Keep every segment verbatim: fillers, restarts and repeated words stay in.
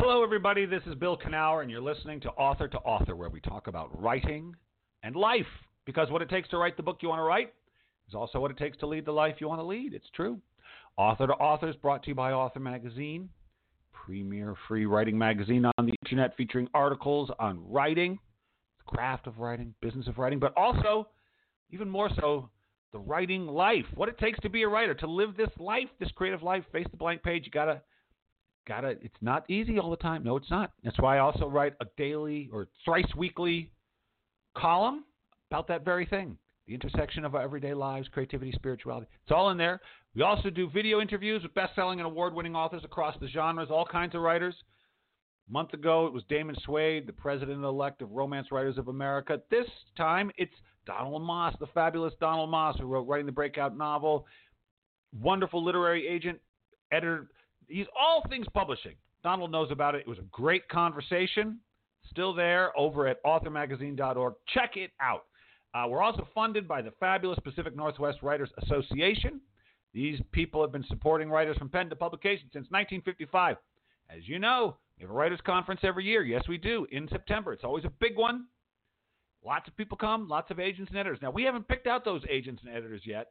Hello, everybody. This is Bill Knauer, and you're listening to Author to Author, where we talk about writing and life. Because what it takes to write the book you want to write is also what it takes to lead the life you want to lead. It's true. Author to Author is brought to you by Author Magazine, premier free writing magazine on the internet featuring articles on writing, the craft of writing, business of writing, but also, even more so, the writing life. What it takes to be a writer, to live this life, this creative life, face the blank page. You gotta, gotta. It's not easy all the time. No, it's not. That's why I also write a daily or thrice weekly column about that very thing. The intersection of our everyday lives, creativity, spirituality. It's all in there. We also do video interviews with best-selling and award-winning authors across the genres, all kinds of writers. A month ago, it was Damon Suede, the president-elect of Romance Writers of America. This time, it's Donald Moss, the fabulous Donald Moss, who wrote Writing the Breakout Novel, wonderful literary agent, editor. He's all things publishing. Donald knows about it. It was a great conversation. Still there over at author magazine dot org. Check it out. Uh, we're also funded by the fabulous Pacific Northwest Writers Association. These people have been supporting writers from pen to publication since nineteen fifty-five. As you know, we have a writers' conference every year. Yes, we do, in September. It's always a big one. Lots of people come, lots of agents and editors. Now, we haven't picked out those agents and editors yet,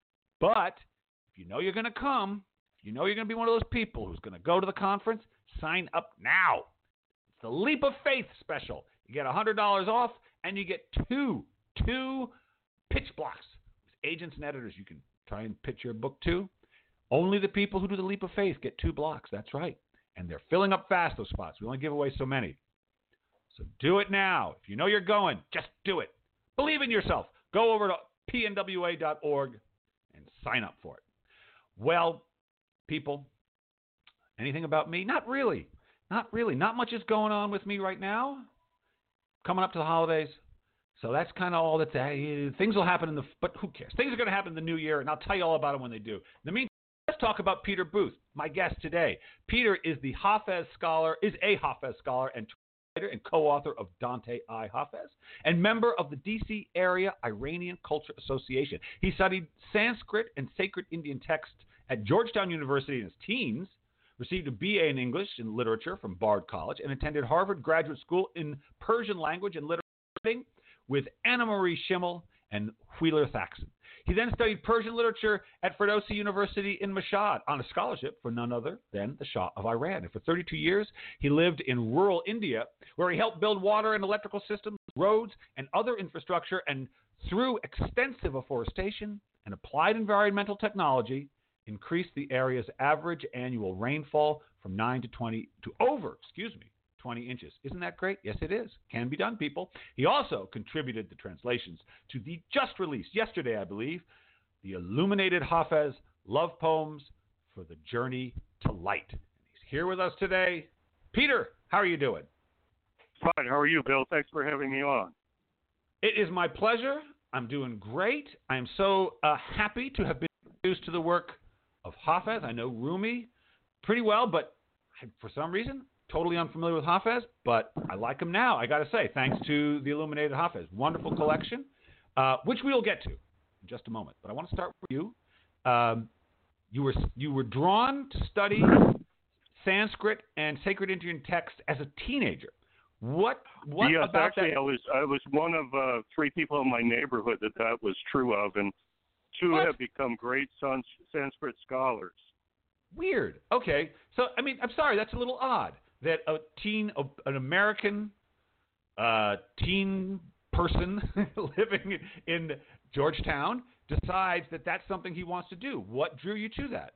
but if you know you're going to come, if you know you're going to be one of those people who's going to go to the conference, sign up now. It's the Leap of Faith special. You get one hundred dollars off, and you get two Two pitch blocks with agents and editors you can try and pitch your book to. Only the people who do the Leap of Faith get two blocks. That's right. And they're filling up fast, those spots. We only give away so many. So do it now. If you know you're going, just do it. Believe in yourself. Go over to P N W A dot org and sign up for it. Well, people, anything about me? Not really. Not really. Not much is going on with me right now. Coming up to the holidays. So that's kind of all that uh, things will happen in the, but who cares? Things are going to happen in the new year, and I'll tell you all about it when they do. In the meantime, let's talk about Peter Booth, my guest today. Peter is the Hafez scholar, is a Hafez scholar and writer and co-author of Dante I Hafez, and member of the D C Area Iranian Culture Association. He studied Sanskrit and sacred Indian texts at Georgetown University in his teens, received a B A in English and Literature from Bard College, and attended Harvard Graduate School in Persian Language and Literature with Anna Marie Schimmel and Wheeler Thaxton. He then studied Persian literature at Ferdowsi University in Mashhad on a scholarship for none other than the Shah of Iran. And for thirty-two years, he lived in rural India, where he helped build water and electrical systems, roads, and other infrastructure, and through extensive afforestation and applied environmental technology, increased the area's average annual rainfall from nine to twenty to over, excuse me, twenty inches. Isn't that great? Yes, it is. Can be done, people. He also contributed the translations to the just released, yesterday, I believe, the Illuminated Hafez Love Poems for the Journey to Light. And he's here with us today. Peter, how are you doing? Fine. How are you, Bill? Thanks for having me on. It is my pleasure. I'm doing great. I am so uh, happy to have been introduced to the work of Hafez. I know Rumi pretty well, but for some reason, totally unfamiliar with Hafez, but I like him now, I got to say, thanks to the Illuminated Hafez. Wonderful collection, uh, which we will get to in just a moment. But I want to start with you. Um, you were you were drawn to study Sanskrit and sacred Indian text as a teenager. What what yes, about actually, that? I was I was one of uh, three people in my neighborhood that that was true of, and two What? have become great sans- Sanskrit scholars. Weird. Okay, so I mean, I'm sorry, that's a little odd that a teen, an American uh, teen person living in Georgetown decides that that's something he wants to do. What drew you to that?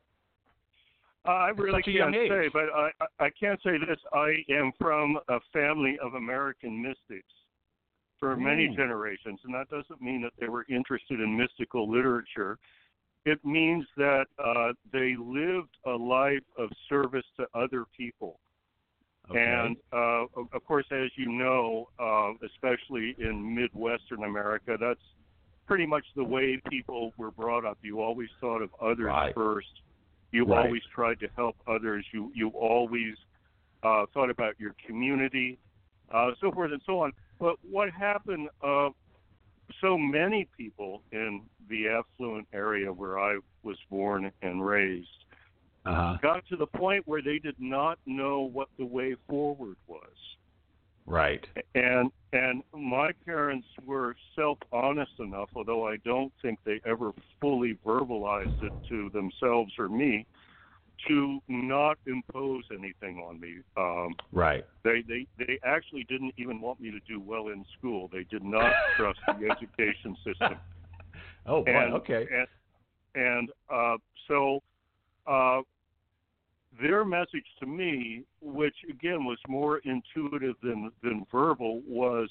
Uh, I At really such a young can't say, age? but I, I I can say this. I am from a family of American mystics for many Ooh. generations, and that doesn't mean that they were interested in mystical literature. It means that uh, they lived a life of service to other people. Okay. And, uh, of of course, as you know, uh, especially in Midwestern America, that's pretty much the way people were brought up. You always thought of others Right. first. You Right. always tried to help others. You you always uh, thought about your community, uh, so forth and so on. But what happened, uh, so many people in the affluent area where I was born and raised Uh-huh. got to the point where they did not know what the way forward was. Right. And and my parents were self-honest enough, although I don't think they ever fully verbalized it to themselves or me, to not impose anything on me. Um, right. They, they they actually didn't even want me to do well in school. They did not trust the education system. Oh, boy, and, okay. And, and uh, so uh, their message to me, which again was more intuitive than, than verbal, was,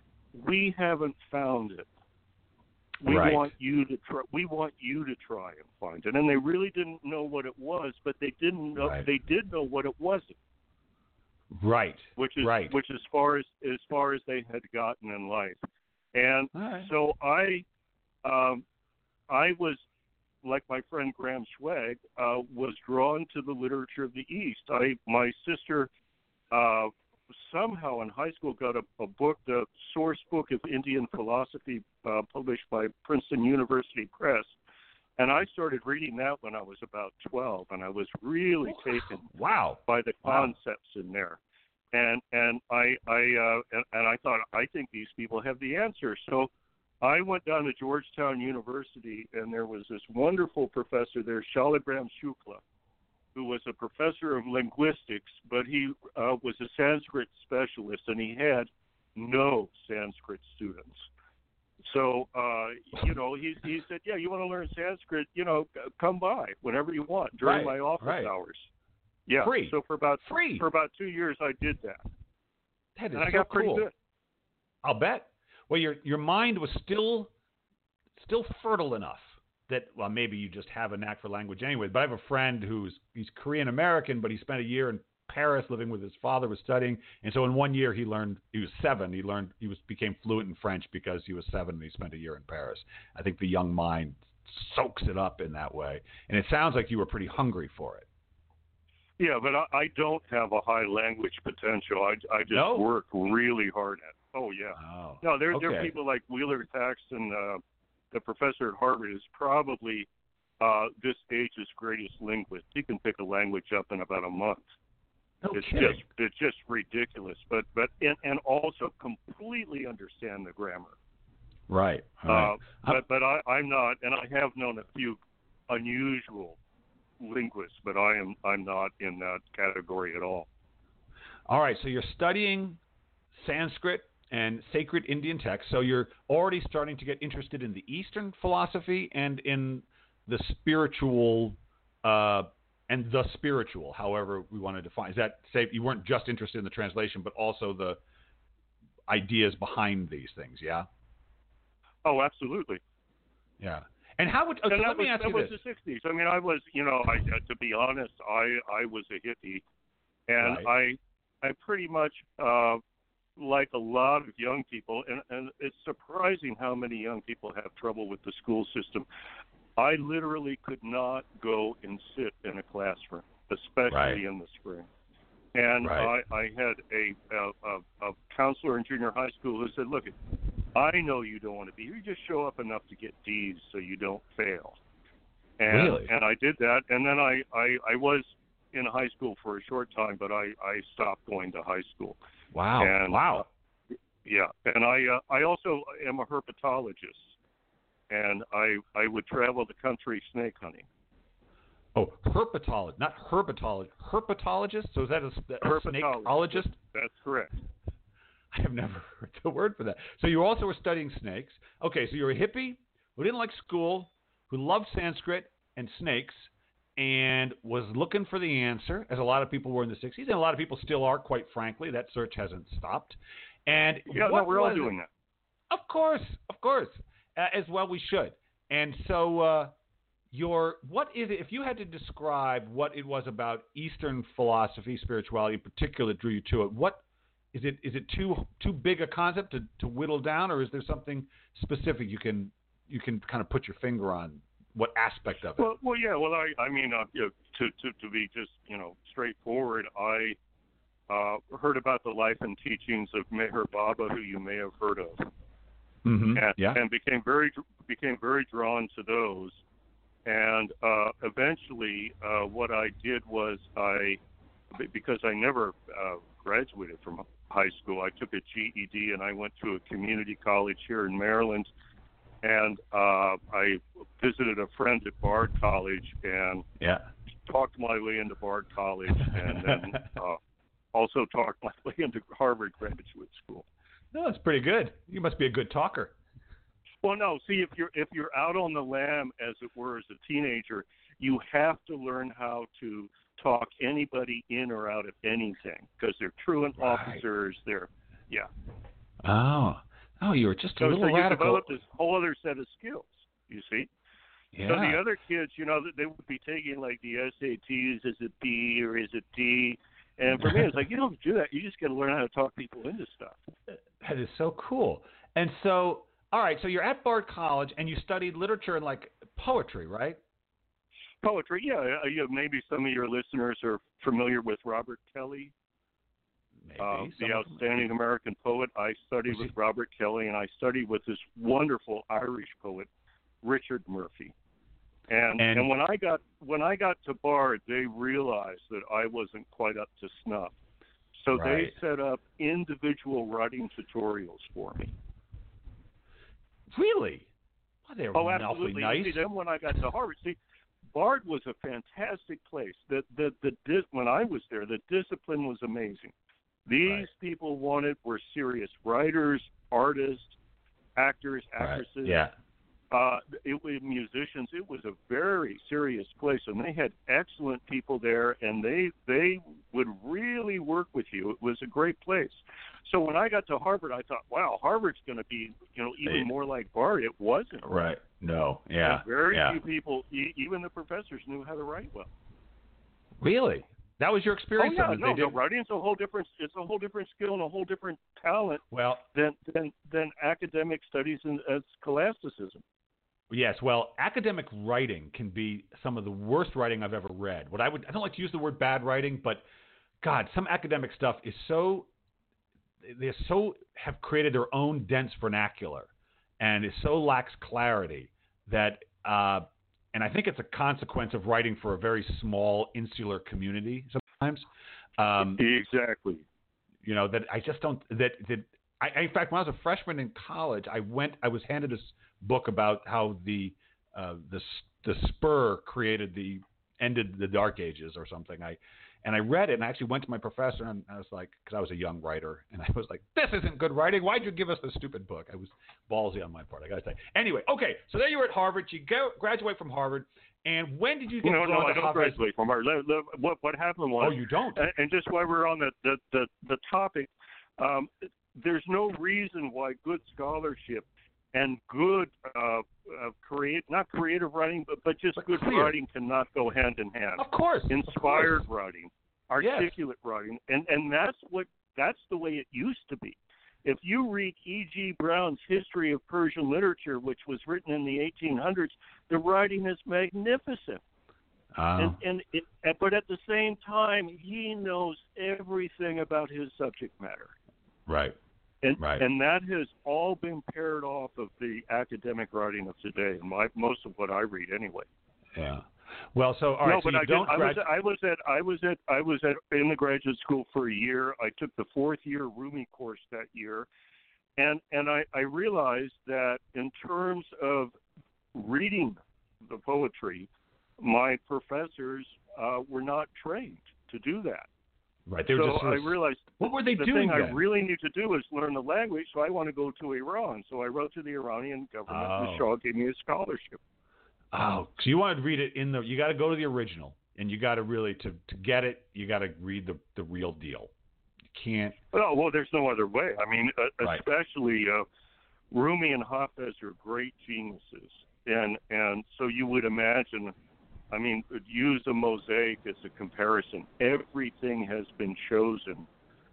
we haven't found it. We right. want you to try. We want you to try and find it. And they really didn't know what it was, but they didn't know. Right. They did know what it wasn't. Right. Which is right. which as far as as far as they had gotten in life. And right. so I, um, I was, like my friend Graham Schwag, uh, was drawn to the literature of the East. I my sister. Uh, somehow in high school got a, a book, the Source Book of Indian Philosophy, uh, published by Princeton University Press, and I started reading that when I was about twelve, and I was really taken wow. by the wow. concepts in there. And and I I uh, and, and I thought, I think these people have the answer. So I went down to Georgetown University, and there was this wonderful professor there, Shalagram Shukla, who was a professor of linguistics, but he uh, was a Sanskrit specialist, and he had no Sanskrit students. So, uh, you know, he he said, yeah, you want to learn Sanskrit, you know, come by whenever you want during right, my office right. hours. Yeah, free. So for about free for about two years, I did that. That is and I so got pretty cool. good. I'll bet. Well, your your mind was still still fertile enough that, well, maybe you just have a knack for language anyway. But I have a friend who's he's Korean American, but he spent a year in Paris living with his father, was studying, and so in one year he learned. He was seven. He learned he was became fluent in French because he was seven and he spent a year in Paris. I think the young mind soaks it up in that way, and it sounds like you were pretty hungry for it. Yeah, but I, I don't have a high language potential. I, I just no? work really hard at it. Oh, yeah. Oh, no, there, okay. there are people like Wheeler Thaxton, uh, the professor at Harvard, is probably uh, this age's greatest linguist. He can pick a language up in about a month. No it's kidding. just it's just ridiculous. But but and, and also completely understand the grammar. Right. right. Uh, but but I, I'm not, and I have known a few unusual linguists, but I am I'm not in that category at all. All right, so you're studying Sanskrit and sacred Indian texts, so you're already starting to get interested in the Eastern philosophy and in the spiritual uh, and the spiritual, however we want to define. Is that say you weren't just interested in the translation, but also the ideas behind these things? Yeah. Oh, absolutely. Yeah. And how would? Okay, and that let me was, ask that you was this. the sixties. I mean, I was, you know, I, uh, to be honest, I I was a hippie, and right. I I pretty much, uh, like a lot of young people, and, and it's surprising how many young people have trouble with the school system. I literally could not go and sit in a classroom, especially right. in the spring. And right. I, I had a, a, a counselor in junior high school who said, look, I know you don't want to be here. You just show up enough to get D's so you don't fail. And, really? And I did that. And then I, I, I was in high school for a short time, but I, I stopped going to high school. Wow. And, wow. Uh, yeah. And I, uh, I also am a herpetologist. And I, I would travel the country snake hunting. Oh, herpetologist, not herpetologist. Herpetologist? So is that a, a snakeologist? That's correct. I have never heard the word for that. So you also were studying snakes. Okay, so you're a hippie who didn't like school, who loved Sanskrit and snakes, and was looking for the answer, as a lot of people were in the sixties, and a lot of people still are, quite frankly. That search hasn't stopped. And yeah, what no, we're all it? doing that. Of course, of course, uh, as well we should. And so uh, your what is it, if you had to describe what it was about Eastern philosophy, spirituality in particular that drew you to it, what Is it is it too too big a concept to, to whittle down, or is there something specific you can you can kind of put your finger on? What aspect of it? Well, well, yeah. Well, I I mean, uh, you know, to to to be just you know straightforward, I uh, heard about the life and teachings of Meher Baba, who you may have heard of, mm-hmm. and, yeah, and became very became very drawn to those. and uh, eventually, uh, what I did was I, because I never uh, graduated from high school, I took a G E D and I went to a community college here in Maryland, and uh, I visited a friend at Bard College and yeah. talked my way into Bard College, and then uh, also talked my way into Harvard Graduate School. No, that's pretty good. You must be a good talker. Well, no. See, if you're if you're out on the lam, as it were, as a teenager, you have to learn how to talk anybody in or out of anything because they're truant Right. officers. They're yeah. Oh, oh, you were just a So, little so you radical. develop this whole other set of skills. You see. Yeah. So the other kids, you know, they would be taking like the S A Ts. Is it B or is it D? And for me, it's like you don't do that. You just got to learn how to talk people into stuff. That is so cool. And so, all right, so you're at Bard College and you studied literature and like poetry, right? Poetry, yeah. uh, you know, maybe some of your listeners are familiar with Robert Kelly, Maybe. uh, Some the of them- outstanding American poet. I studied Was with he- Robert Kelly, and I studied with this wonderful Irish poet, Richard Murphy. And, And- and when I got when I got to Bard, they realized that I wasn't quite up to snuff. So Right. they set up individual writing tutorials for me. Really? Well, they were Oh, awfully absolutely. nice. See, then when I got to Harvard, see, Bard was a fantastic place. The the the dis- when I was there, the discipline was amazing. These Right. people wanted were serious writers, artists, actors, actresses. Right. Yeah. Uh, it was musicians. It was a very serious place, and they had excellent people there, and they they would really work with you. It was a great place. So when I got to Harvard, I thought, wow, Harvard's going to be, you know, even Yeah. more like Bard. It wasn't. Right. No. Yeah. And very yeah. few people, e- even the professors, knew how to write well. Really? That was your Oh experience? yeah, of it? no, They the did- writing's a whole different. It's a whole different skill and a whole different talent Well, than than than academic studies and as scholasticism. yes. Well, academic writing can be some of the worst writing I've ever read. What I would I don't like to use the word bad writing, but God, some academic stuff is so they so have created their own dense vernacular and it so lacks clarity that uh, and I think it's a consequence of writing for a very small insular community sometimes. Um, Exactly. you know, that I just don't that that I, in fact, when I was a freshman in college, I went I was handed this book about how the uh, the the spur created the ended the Dark Ages or something. I and I read it and I actually went to my professor and I was like, because I was a young writer and I was like, this isn't good writing. Why'd you give us this stupid book? I was ballsy on my part, I gotta say. Anyway, okay, so there you were at Harvard. You go graduate from Harvard, and when did you get No, no, drawn I to don't Harvard? graduate from Harvard. Le- le- What what happened was, Oh, you don't? and, and just while we're on the the the, the topic, um, there's no reason why good scholarship and good uh, uh, create not creative writing, but but just But good clear. writing cannot go hand in hand. Of course, of Inspired course. writing, articulate writing, and and that's what that's the way it used to be. If you read E G. Brown's History of Persian Literature, which was written in the eighteen hundreds, the writing is magnificent. Oh. And, and it, but at the same time, he knows everything about his subject matter, Right. and Right. and that has all been paired off of the academic writing of today. And my most of what I read, anyway. Yeah. Well, so all right. no, so but you I, did, don't I was grad- I was at I was at I was at in the graduate school for a year. I took the fourth year Rumi course that year, and and I, I realized that in terms of reading the poetry, my professors uh, were not trained to do that. Right. They were so just sort I of- realized what were they the doing thing I then? really need to do is learn the language. So I want to go to Iran. So I wrote to the Iranian government. Oh. The Shah gave me a scholarship. Oh, so you wanted to read it in the? You got to go to the original, and you got to really to to get it. You got to read the the real deal. You can't. Oh, well, there's no other way. I mean, uh, Right. especially uh, Rumi and Hafez are great geniuses, and and so you would imagine. I mean, use a mosaic as a comparison. Everything has been chosen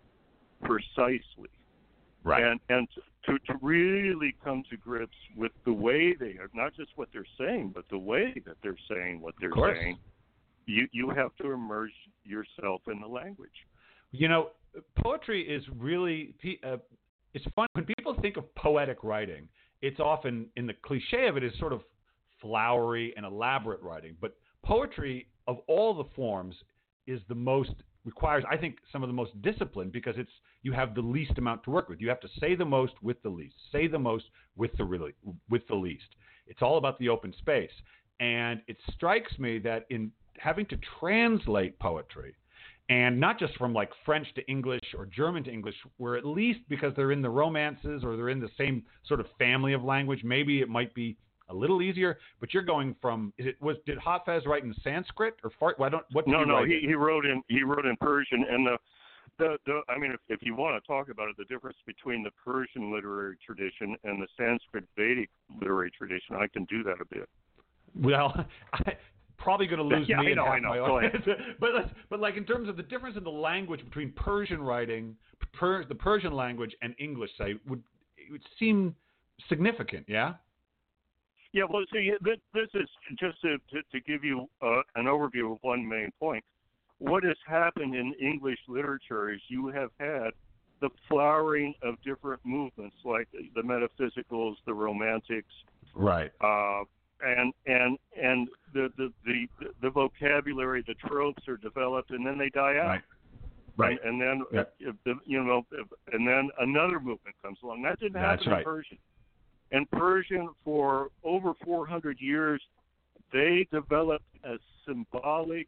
precisely, Right. and and to to really come to grips with the way they are, not just what they're saying, but the way that they're saying what they're Of course. saying. You you have to immerse yourself in the language. You know, poetry is really. Uh, it's fun when people think of poetic writing. It's often in the cliche of it is sort of flowery and elaborate writing. But poetry, of all the forms, is the most requires, I think, some of the most discipline because it's you have the least amount to work with. You have to say the most with the least. Say the most with the really with the least. It's all about the open space. And it strikes me that in having to translate poetry, and not just from like French to English or German to English, where at least because they're in the romances or they're in the same sort of family of language, maybe it might be a little easier. But you're going from is it was did Hafez write in Sanskrit or Fart? Why don't what? Did no, he no, write he, in? he wrote in he wrote in Persian, and the the, the I mean, if, if you want to talk about it, the difference between the Persian literary tradition and the Sanskrit Vedic literary tradition, I can do that a bit. Well, I, probably going to lose yeah, me I and know, half I know. my Go audience. but let's, but like in terms of the difference in the language between Persian writing, per, the Persian language, and English, say, would it would seem significant, yeah? Yeah, well, see, this, this is just to, to, to give you uh, an overview of one main point. What has happened in English literature is you have had the flowering of different movements, like the metaphysicals, the romantics, right? Uh, and and and the, the the the vocabulary, the tropes are developed, and then they die out. Right. Right. And, and then yep. if the, you know, if, and then another movement comes along. That didn't happen That's right. in Persian. And Persian, for over four hundred years, they developed a symbolic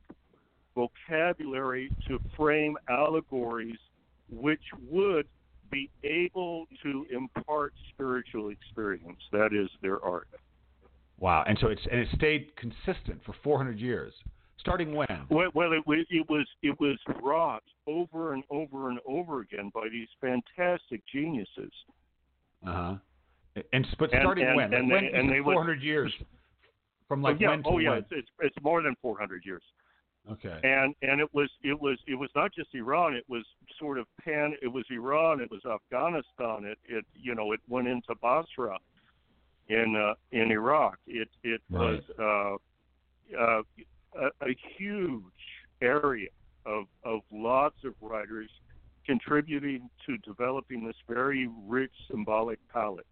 vocabulary to frame allegories which would be able to impart spiritual experience. That is their art. Wow. And so it's and it stayed consistent for four hundred years. Starting when? Well, well it, was, it was it was wrought over and over and over again by these fantastic geniuses. Uh huh. And but and, starting and, when? And like they, when? And they four hundred would, years. From like oh, yeah, when to oh yeah, when? It's, it's it's more than four hundred years. Okay. And and it was it was it was not just Iran. It was sort of pan. It was Iran. It was Afghanistan. It it you know it went into Basra, in uh, in Iraq. It it right. was uh, uh, a, a huge area of of lots of writers contributing to developing this very rich symbolic palette.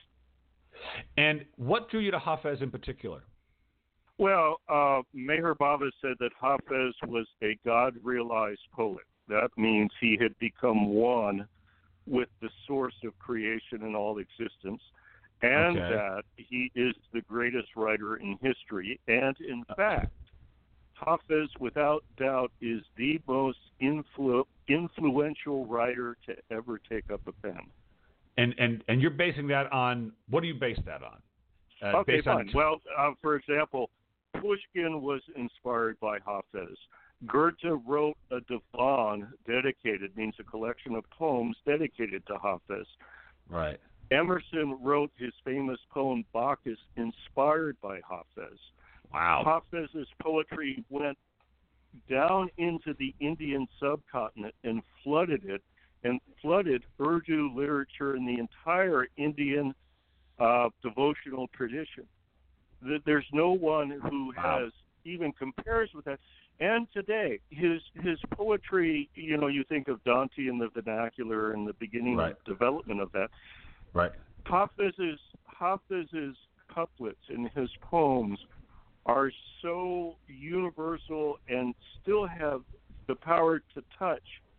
And what drew you to Hafez in particular? Well, uh, Meher Baba said that Hafez was a God-realized poet. That means he had become one with the source of creation and all existence, and okay. that he is the greatest writer in history. And in fact, Hafez, without doubt, is the most influ- influential writer to ever take up a pen. And and and you're basing that on, what do you base that on? Uh, okay, based fine. On... Well, uh, for example, Pushkin was inspired by Hafez. Goethe wrote a divan dedicated, means a collection of poems dedicated to Hafez. Right. Emerson wrote his famous poem Bacchus, inspired by Hafez. Wow. Hafez's poetry went down into the Indian subcontinent and flooded it, and flooded Urdu literature in the entire Indian uh, devotional tradition. There's no one who wow. has even compares with that. And today, his his poetry, you know, you think of Dante in the vernacular and the beginning right. of development of that. Right. Hafez's Hafez's couplets in his poems are so universal and still have the power to touch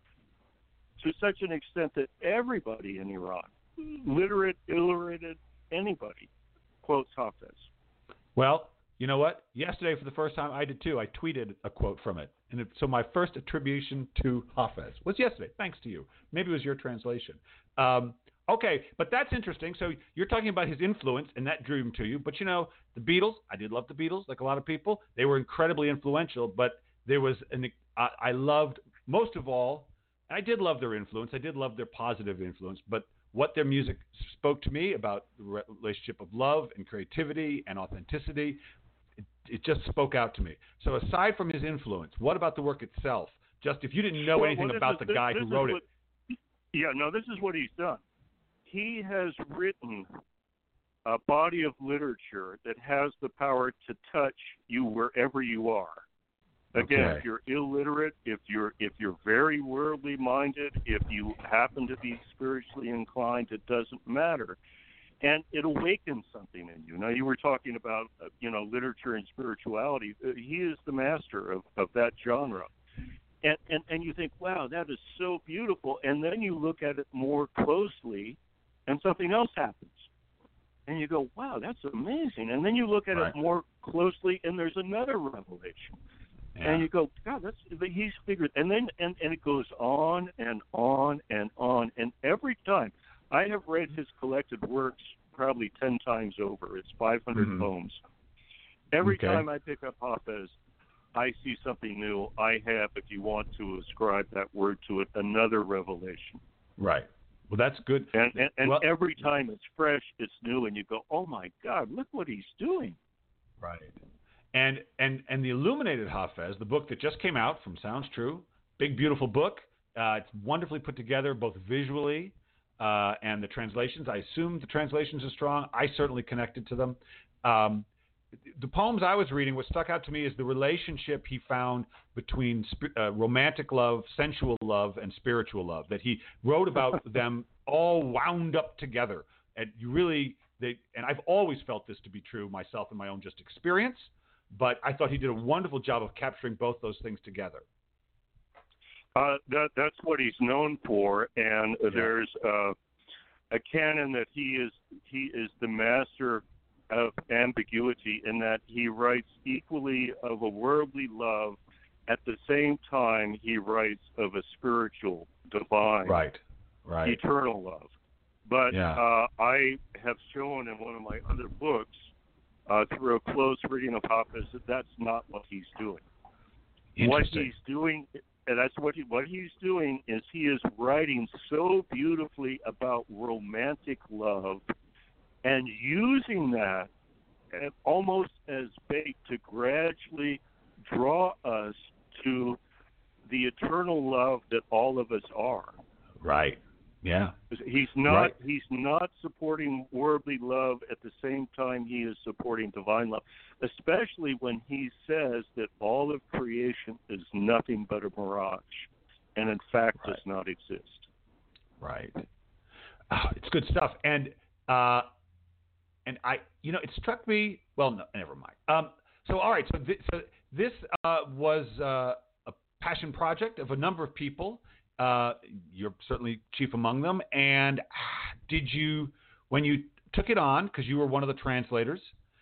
to such an extent that everybody in Iran, literate, illiterate, anybody, quotes Hafez. Well, you know what? Yesterday, for the first time, I did too. I tweeted a quote from it. And it, so my first attribution to Hafez was yesterday, thanks to you. Maybe it was your translation. Um, okay, but that's interesting. So you're talking about his influence, and that drew him to you. But, you know, the Beatles, I did love the Beatles, like a lot of people. They were incredibly influential, but there was an I, I loved, most of all, I did love their influence. I did love their positive influence, but what their music spoke to me about the relationship of love and creativity and authenticity, it, it just spoke out to me. So aside from his influence, what about the work itself? Just if you didn't know well, anything well, about is, the this, guy this who wrote what, it. Yeah, no, this is what he's done. He has written a body of literature that has the power to touch you wherever you are. Again, okay. if you're illiterate, if you're if you're very worldly minded, if you happen to be spiritually inclined, it doesn't matter. and it awakens something in you. Now, you were talking about, uh, you know, literature and spirituality. Uh, he is the master of, of that genre. And, and, and you think, wow, that is so beautiful. And then you look at it more closely, and something else happens. And you go, wow, that's amazing. And then you look at right. it more closely, and there's another revelation. Yeah. And you go, God, that's he's figured. And then and, and it goes on and on and on. And every time, I have read his collected works probably ten times over. It's five hundred mm-hmm. poems. Every okay. time I pick up Hafez, I see something new. I have, if you want to ascribe that word to it, another revelation. Right. Well, that's good. And and, and well, every time it's fresh, it's new, and you go, oh my God, look what he's doing. Right. And and and the Illuminated Hafez, the book that just came out from Sounds True, big beautiful book. Uh, it's wonderfully put together, both visually uh, and the translations. I assume the translations are strong. I certainly connected to them. Um, the poems I was reading, what stuck out to me is the relationship he found between sp- uh, romantic love, sensual love, and spiritual love. That he wrote about them all wound up together. And you really, they, and I've always felt this to be true myself in my own just experience. But I thought he did a wonderful job of capturing both those things together. Uh, that that's what he's known for, and yeah. there's uh, a canon that he is he is the master of ambiguity in that he writes equally of a worldly love, at the same time he writes of a spiritual, divine, right, right, eternal love. But yeah. uh, I have shown in one of my other books, uh, through a close reading of Hafez, that that's not what he's doing. What he's doing, and that's what he, what he's doing is he is writing so beautifully about romantic love and using that almost as bait to gradually draw us to the eternal love that all of us are. Right. Yeah. He's not right. he's not supporting worldly love at the same time he is supporting divine love, especially when he says that all of creation is nothing but a mirage and in fact right. does not exist. Right. Oh, it's good stuff. And uh, and I, you know, it struck me, well, no, never mind. Um, so, all right. So, th- so this uh, was uh, a passion project of a number of people. Uh, you're certainly chief among them. And did you, when you took it on, because you were one of the translators,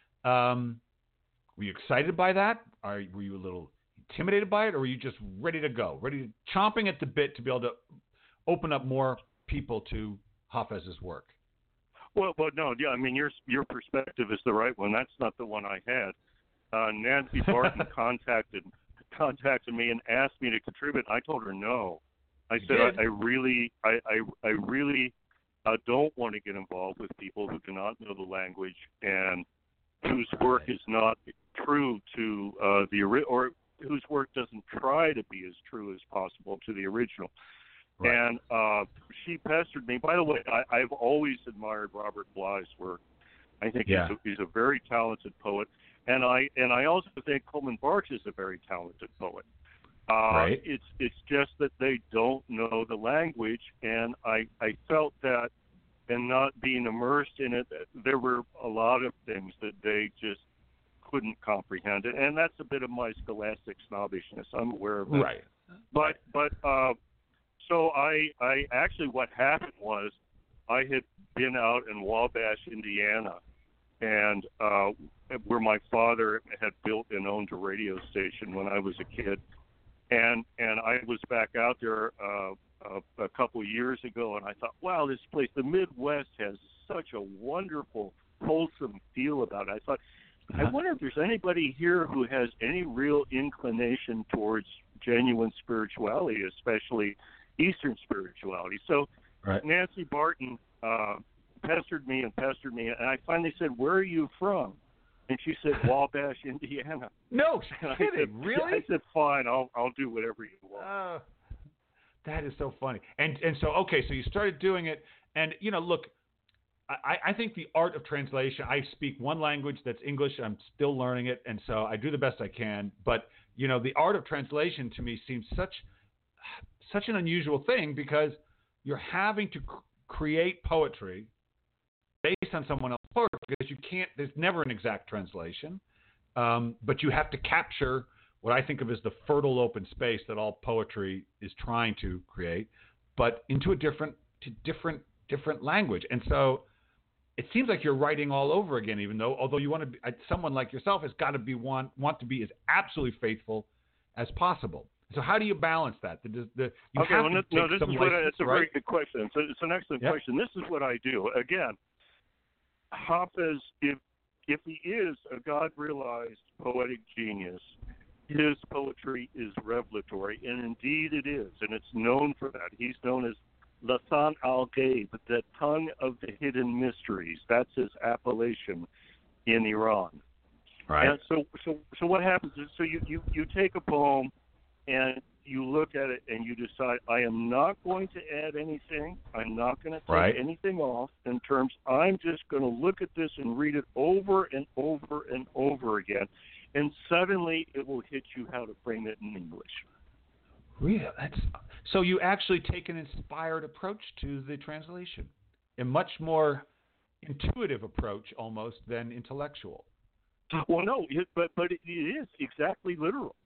um, were you excited by that? Are, were you a little intimidated by it, or were you just ready to go, ready to, chomping at the bit to be able to open up more people to Hafez's work? Well, but no, yeah, I mean, your your perspective is the right one. That's not the one I had. Uh, Nancy Barton contacted contacted me and asked me to contribute. I told her no. I said I, I really, I, I, I really uh, don't want to get involved with people who do not know the language and whose work is not true to uh, the ori- or whose work doesn't try to be as true as possible to the original. Right. And uh, she pestered me. By the way, I, I've always admired Robert Bly's work. I think yeah. he's, a, he's a very talented poet, and I and I also think Coleman Bartsch is a very talented poet. Uh, right. It's it's just that they don't know the language, and I I felt that, in not being immersed in it, there were a lot of things that they just couldn't comprehend, and that's a bit of my scholastic snobbishness. I'm aware of that. Right. But but. Uh, So I, I actually what happened was I had been out in Wabash, Indiana, and uh, where my father had built and owned a radio station when I was a kid, and and I was back out there uh, a, a couple of years ago, and I thought, wow, this place, the Midwest, has such a wonderful, wholesome feel about it. I thought, uh-huh. I wonder if there's anybody here who has any real inclination towards genuine spirituality, especially Eastern spirituality. So right. Nancy Barton uh, pestered me and pestered me, and I finally said, "Where are you from?" And she said, "Wabash, Indiana." No and kidding, I said, really? I said, "Fine, I'll I'll do whatever you want." Uh, that is so funny. And and so okay, so you started doing it, and you know, look, I, I think the art of translation. I speak one language, that's English. I'm still learning it, and so I do the best I can. But you know, the art of translation to me seems such such an unusual thing, because you're having to c- create poetry based on someone else's poetry because you can't. There's never an exact translation, um, but you have to capture what I think of as the fertile open space that all poetry is trying to create, but into a different, to different, different language. And so it seems like you're writing all over again, even though, although you want to be, someone like yourself has got to be one, want to be as absolutely faithful as possible. So how do you balance that? The, the, the, you okay, have well, to no, take this some is what license, I, it's a right? very good question. It's, a, it's an excellent yep. question. This is what I do. Again, Hafez, if if he is a God-realized poetic genius, his poetry is revelatory, and indeed it is, and it's known for that. He's known as Lasan al-Ghaib, the tongue of the hidden mysteries. That's his appellation in Iran. Right. And so, so, so what happens is, so you, you, you take a poem and you look at it and you decide, I am not going to add anything. I'm not going to take right. anything off in terms, I'm just going to look at this and read it over and over and over again. And suddenly it will hit you how to frame it in English. Really? That's, so you actually take an inspired approach to the translation, a much more intuitive approach almost than intellectual. Well, no, it, but but it is exactly literal.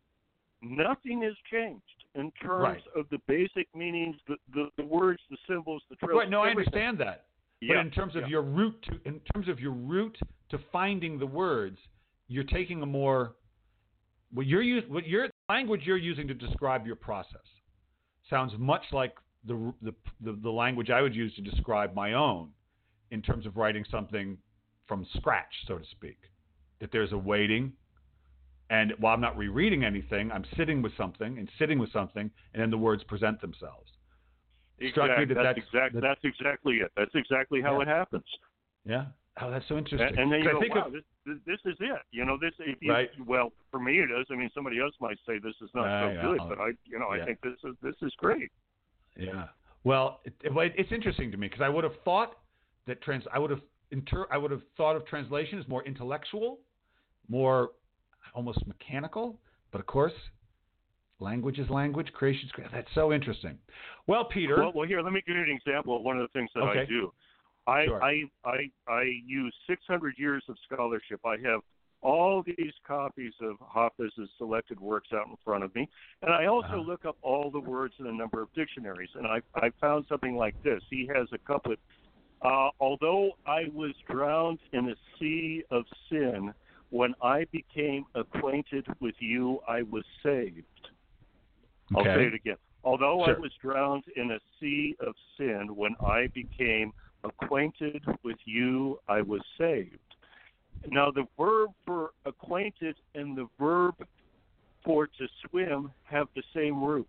Nothing has changed in terms right. of the basic meanings, the, the, the words, the symbols, the trails. Right. No, everything. I understand that. Yeah. But in terms of yeah. your route to, in terms of your route to finding the words, you're taking a more what you're use, what your language you're using to describe your process sounds much like the, the the the language I would use to describe my own in terms of writing something from scratch, so to speak. That there's a waiting, and while I'm not rereading anything, I'm sitting with something and sitting with something, and then the words present themselves. Exactly. That that's, that's, exact, that, that's exactly it. That's exactly how yeah. it happens. Yeah. Oh, that's so interesting. And, and then you go, I think wow, of, this, this, this is it. You know, this. If you, right. Well, for me it is. I mean, somebody else might say this is not uh, so yeah, good, I'll, but I, you know, yeah. I think this is this is great. Yeah. Well, it, it, it's interesting to me because I would have thought that trans. I would have inter. I would have thought of translation as more intellectual, more almost mechanical. But of course, language is language. Creation is creation. That's so interesting. Well, Peter. Well, well, here, let me give you an example of one of the things that okay. I do. I, sure. I I I use six hundred years of scholarship. I have all these copies of Hafez's selected works out in front of me, and I also uh-huh. look up all the words in a number of dictionaries. And I I found something like this. He has a couplet. Uh, Although I was drowned in a sea of sin, when I became acquainted with you, I was saved. Okay. I'll say it again. Although sure. I was drowned in a sea of sin, when I became acquainted with you, I was saved. Now, the verb for acquainted and the verb for to swim have the same root.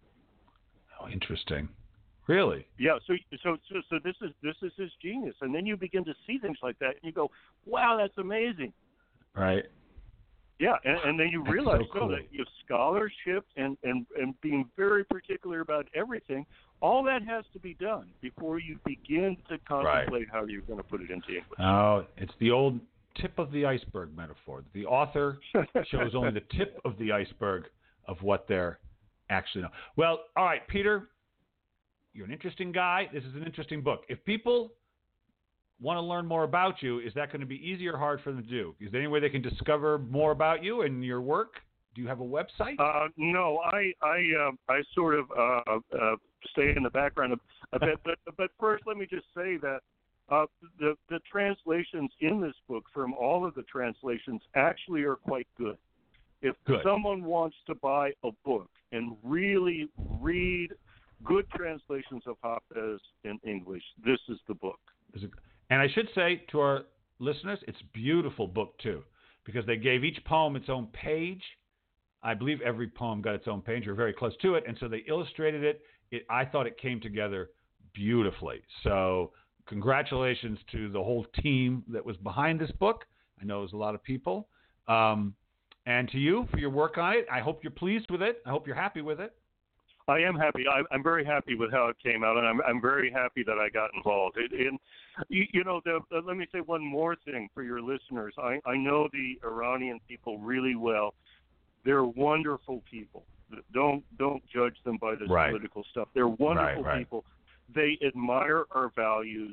Oh, interesting. Really? Yeah. So, so, so, so this is this is his genius, and then you begin to see things like that, and you go, "Wow, that's amazing." Right. Yeah, and, and then you That's realize so cool. no, that your scholarship and, and, and being very particular about everything, all that has to be done before you begin to contemplate right. how you're going to put it into English. Oh, it's the old tip of the iceberg metaphor. The author shows only the tip of the iceberg of what they're actually know. Well, all right, Peter, you're an interesting guy. This is an interesting book. If people want to learn more about you, is that going to be easy or hard for them to do? Is there any way they can discover more about you and your work? Do you have a website? Uh, no, I I uh, I sort of uh, uh, stay in the background a, a bit, but but first let me just say that uh, the the translations in this book from all of the translations actually are quite good. If good. someone wants to buy a book and really read good translations of Hafez in English, this is the book. Is it, And I should say to our listeners, it's a beautiful book, too, because they gave each poem its own page. I believe every poem got its own page or very close to it, and so they illustrated it. it I thought it came together beautifully. So congratulations to the whole team that was behind this book. I know it was a lot of people. Um, and to you for your work on it. I hope you're pleased with it. I hope you're happy with it. I am happy. I, I'm very happy with how it came out, and I'm I'm very happy that I got involved. It, and you, you know, the, uh, let me say one more thing for your listeners. I, I know the Iranian people really well. They're wonderful people. Don't don't judge them by this right. political stuff. They're wonderful right, right. people. They admire our values.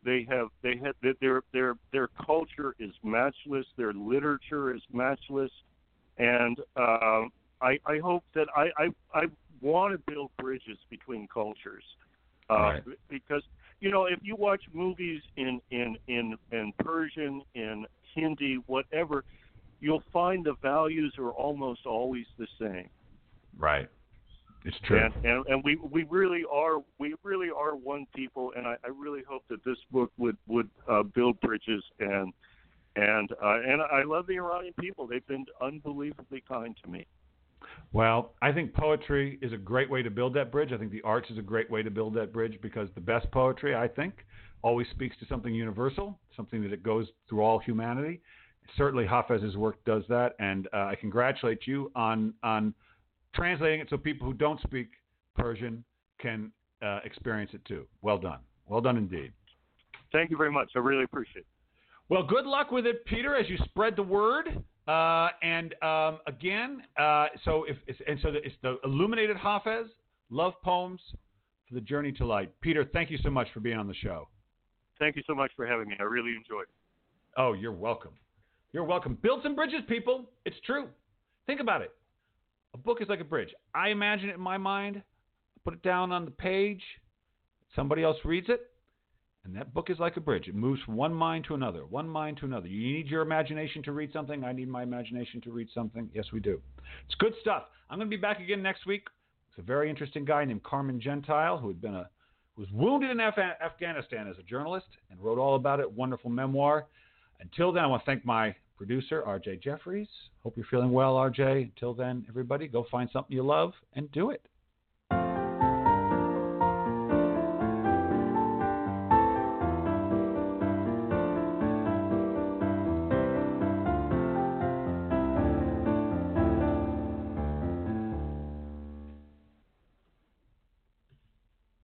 They have they have their their their culture is matchless. Their literature is matchless, and uh, I I hope that I I, I want to build bridges between cultures, uh, right. because you know if you watch movies in in in in Persian, in Hindi, whatever, you'll find the values are almost always the same. Right. It's true. And, and and we we really are we really are one people, and I, I really hope that this book would would uh, build bridges, and and uh, and I love the Iranian people. They've been unbelievably kind to me. Well, I think poetry is a great way to build that bridge. I think the arts is a great way to build that bridge, because the best poetry, I think, always speaks to something universal, something that it goes through all humanity. Certainly Hafez's work does that, and uh, I congratulate you on on translating it so people who don't speak Persian can uh, experience it too. Well done. Well done indeed. Thank you very much. I really appreciate it. Well, good luck with it, Peter, as you spread the word. Uh, and um, again, uh, so if it's, and so it's the Illuminated Hafez Love Poems for the Journey to Light. Peter, thank you so much for being on the show. Thank you so much for having me. I really enjoyed it. Oh, you're welcome. You're welcome. Build some bridges, people. It's true. Think about it. A book is like a bridge. I imagine it in my mind, put it down on the page, somebody else reads it, and that book is like a bridge. It moves from one mind to another, one mind to another. You need your imagination to read something. I need my imagination to read something. Yes, we do. It's good stuff. I'm going to be back again next week. It's a very interesting guy named Carmen Gentile, who had been a who was wounded in Af- Afghanistan as a journalist and wrote all about it. Wonderful memoir. Until then, I want to thank my producer, R J Jeffries. Hope you're feeling well, R J. Until then, everybody, go find something you love and do it.